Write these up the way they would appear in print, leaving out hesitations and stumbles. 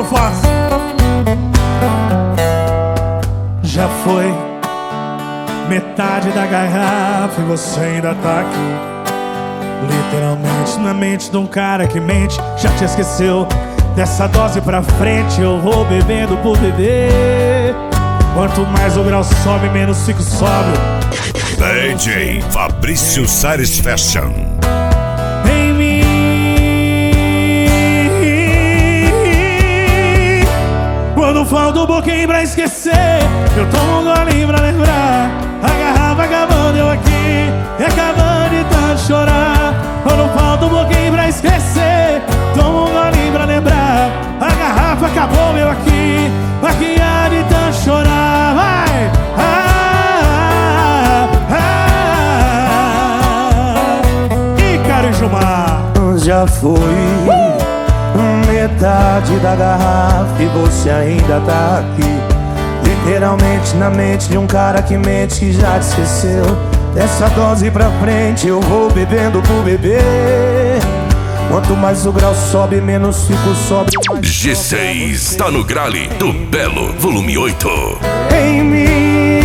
faço? Já foi metade da garrafa e você ainda tá aqui. Literalmente na mente de um cara que mente. Já te esqueceu? Dessa dose pra frente eu vou bebendo por beber. Quanto mais o grau sobe, menos fico sóbrio. DJ Fabrício Salles Fashion. Em mim, quando falta um pouquinho pra esquecer, eu tomo um golinho pra lembrar. A garrafa acabando, eu aqui, e acabando de tanto chorar. Quando falta um pouquinho pra esquecer, tomo um golinho pra lembrar. A garrafa acabou, eu aqui, há de tanto chorar. Vai! Ícaro e Gilmar. Já foi metade da garrafa e você ainda tá aqui. Literalmente na mente de um cara que mente, que já te esqueceu. Dessa dose pra frente eu vou bebendo por beber. Quanto mais o grau sobe, menos fico sóbrio. G6 tá no grale do Belo, volume 8. Em mim,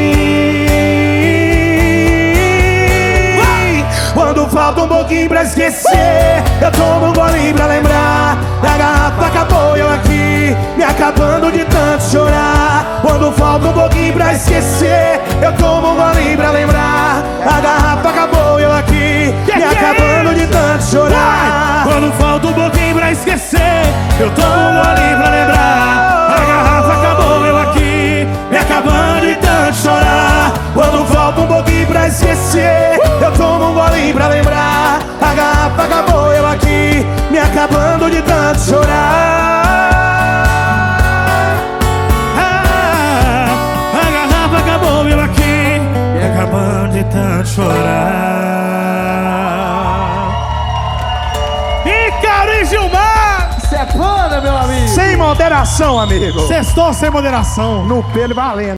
quando falta um pouquinho pra esquecer, eu tomo um golinho pra lembrar. A garrafa acabou, eu aqui, me acabando de tanto chorar. Quando falta um pouquinho pra esquecer, eu tomo um golinho pra lembrar. A garrafa acabou, eu aqui, me acabando de tanto chorar. Quando falta um pouquinho pra esquecer, eu tomo um golinho pra lembrar. A garrafa acabou, eu aqui, me acabando de tanto chorar. Quando falta um pouquinho pra esquecer, eu tomo um golinho pra lembrar. A garrafa acabou, eu aqui, me acabando de tanto chorar. A garrafa acabou, eu aqui, me acabando de tanto chorar. Ícaro e Gilmar! Isso é foda, meu amigo. Sem moderação, amigo. Sextou sem moderação. No pelo valendo.